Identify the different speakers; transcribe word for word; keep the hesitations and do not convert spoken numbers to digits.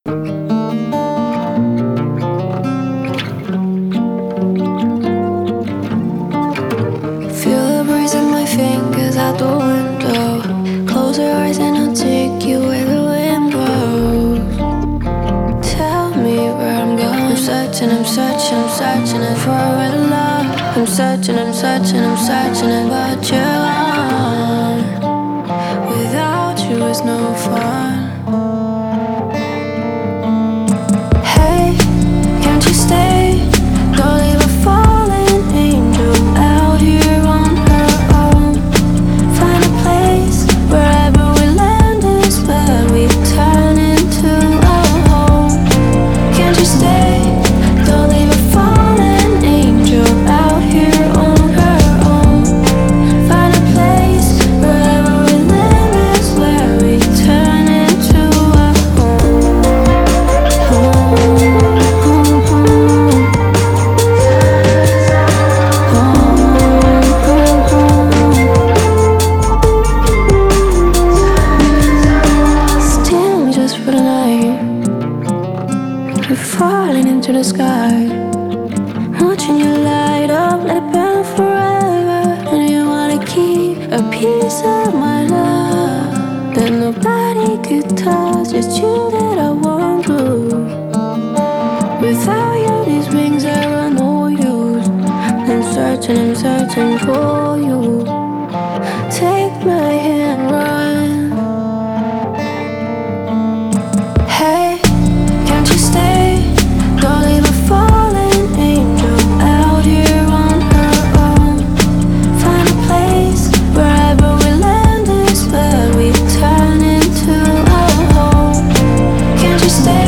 Speaker 1: Feel the breeze in my fingers out the window. Close your eyes and I'll take you where the wind blows. Tell me where I'm going. I'm searching, I'm searching, I'm searching it for a real love. I'm searching, I'm searching, I'm searching it, but you're gone. Without you it's no fun. Hey, can't you stay? Don't leave a fallen angel out here on her own. Find a place, wherever we land is where we turn into a home. Can't you stay? Don't leave a fallen angel out here on her own. Find a place, wherever we land is where we turn into a home. Home, home, home. Still just for the night, we're falling into the sky, watching you light up, let it burn forever. And you wanna keep a piece of my love that nobody could touch, just you that I want to. Without you, these wings are no use. I'm searching, I'm searching for you. Take my hand, run. Hey, can't you stay? Don't leave a fallen angel out here on her own. Find a place, wherever we land is where we turn into a home. Can't you stay?